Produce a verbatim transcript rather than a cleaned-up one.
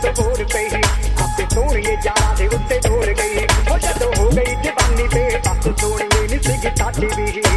के बोर पई आपे सोहणीए यारां दे उत्ते डोल गई हो जदों हो गई जवानी ते बस सोहणीए नी सी साडी भी